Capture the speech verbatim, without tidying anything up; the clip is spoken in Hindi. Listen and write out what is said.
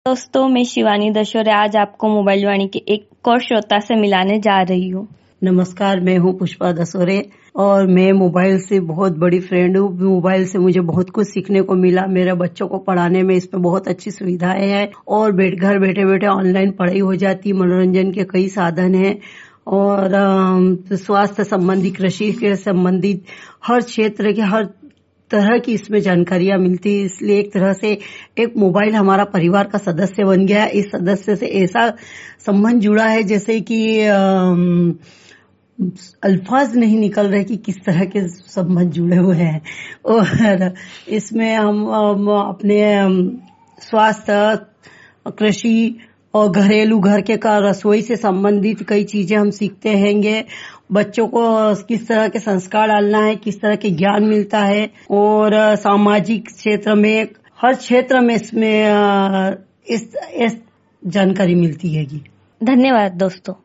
दोस्तों, मैं शिवानी दशोरे आज आपको मोबाइल वाणी के एक और श्रोता से मिलाने जा रही हूँ। नमस्कार, मैं हूँ पुष्पा दशोरे और मैं मोबाइल से बहुत बड़ी फ्रेंड हूँ। मोबाइल से मुझे बहुत कुछ सीखने को मिला। मेरे बच्चों को पढ़ाने में इसमें बहुत अच्छी सुविधाएं हैं और बैठ घर बैठे बैठे ऑनलाइन पढ़ाई हो जाती। मनोरंजन के कई साधन हैं और स्वास्थ्य संबंधी, कृषि के संबंधित हर क्षेत्र के हर तरह की इसमें जानकारियां मिलती है। इसलिए एक तरह से एक मोबाइल हमारा परिवार का सदस्य बन गया है। इस सदस्य से ऐसा संबंध जुड़ा है जैसे कि अल्फाज नहीं निकल रहे कि किस तरह के संबंध जुड़े हुए हैं। और इसमें हम, हम अपने स्वास्थ्य, कृषि और घरेलू घर के का रसोई से संबंधित कई चीजें हम सीखते हैंगे। बच्चों को किस तरह के संस्कार डालना है, किस तरह के ज्ञान मिलता है और सामाजिक क्षेत्र में हर क्षेत्र में इसमें इस, इस जानकारी मिलती है। धन्यवाद दोस्तों।